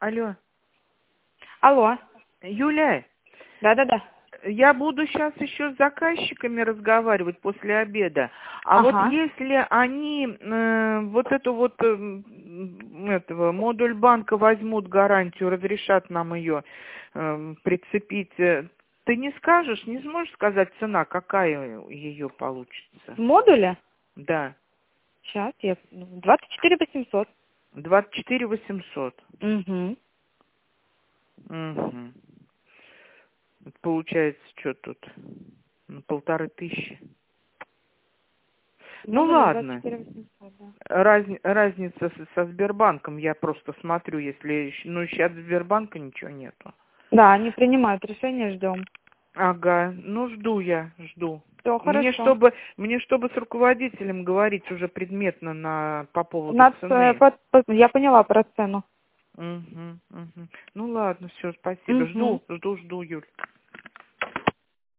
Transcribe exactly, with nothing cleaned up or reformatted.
Алло. Алло. Юля, Да-да-да. я буду сейчас еще с заказчиками разговаривать после обеда. А вот Ага. если они э, вот эту вот э, м, этого модуль банка возьмут гарантию, разрешат нам ее э, прицепить, э, ты не скажешь, не сможешь сказать цена, какая ее получится? В модуле? Да, Сейчас я... двадцать четыре восемьсот. двадцать четыре восемьсот. Угу. Угу. Получается, что тут? Ну, полторы тысячи. В Ну модуле двадцать ладно. четыре восемьсот, да. Разни- разница со, со Сбербанком, я просто смотрю, если... щ- Ну, сейчас Сбербанка ничего нету. Да, они принимают решение, ждем. Ага, ну жду я, жду. Все, Мне хорошо. чтобы, мне чтобы с руководителем говорить уже предметно на, по поводу Нас, э, цены. под- под- я поняла про цену. Угу, угу. Ну ладно, все, спасибо. Угу. Жду, жду, жду, Юль.